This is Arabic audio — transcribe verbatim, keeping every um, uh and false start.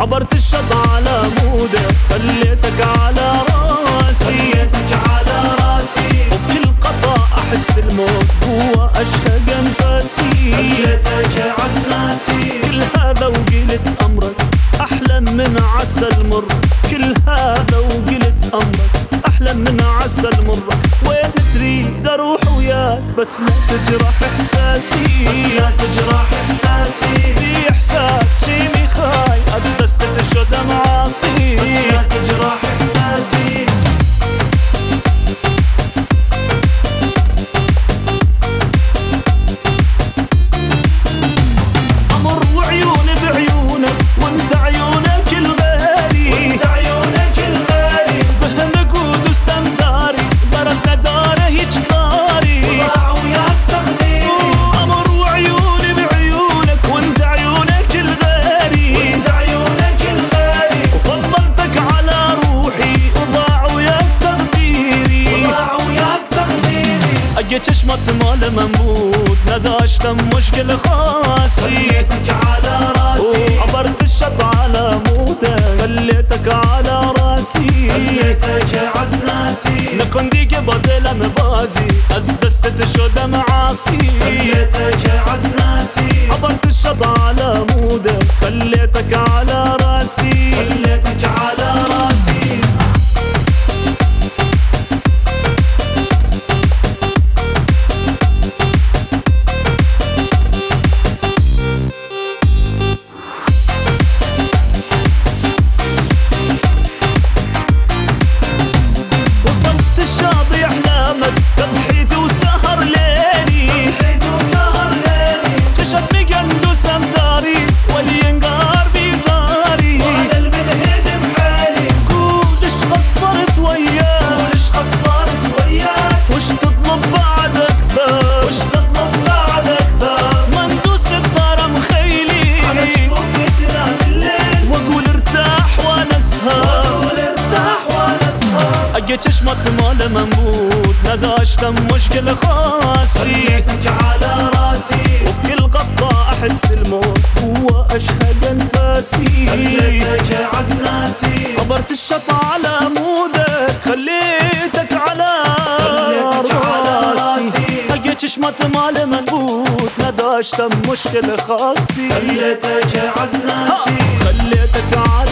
عبرت الشط على مودك خليتك على راسي خليتك على راسي وبكل قطع أحس الموت هو أشهق أنفاسي خليتك عزناسي كل هذا وقلت أمرك أحلى من عسل مر كل هذا وقلت أمرك أحلى من عسل مر وين تريد أروح وياك بس لا تجرح إحساسي بس لا تجرح إحساسي في إحساس شي مخاي أسدست تشد معاصي بس لا تجرح إحساسي أمر وعيوني بعيونك وانت عيونك الغالي وانت عيونك الغالي بهالنقود والسنداري ضربنا داره يجكاري وضاع وياك تقديري أمر وعيوني بعيونك وانت عيونك الغالي وانت عيونك الغالي وفضلتك على روحي وضاع وياك تقديري وضاع وياك تقديري أجيت شمت مال منبوت نداشت مشكل خاصي خليتك على راسي عبرت الشط على مودك خليتك على راسي خليتك عزناسي نكون ديك بدل مبازي أزدست تشد معاصي خليتك عزناسي عبرت الشط على مودك خليتك على راسي خليتك على راسي وصلت الشاطئ أحلامك تضحيت وسهر ليلي ضحيت وسهر ليلي جشت مقندوس أمداري والينقار بيزاري وعلى المنهد بحالي قول اش قصرت وياك وليش قصرت وياك وش تطلب بعد أكثر وش تطلب بعد أكثر مندوس الدار مخيلي على جفوفي تنام الليل واقول ارتاح وانا اسهر وأقول ارتاح وأنا أسهر اجيت شمت مال منبوت نداشت مشكل خاصي خليتك على راسي وبكل قطة احس الموت هو اشهق انفاسي خليتك عزناسي عبرت الشط على مودك خليتك على خليتك على راسي اجيت شمت مال منبوت نداشت مشكل خاصي خليتك عزناسي خليتك على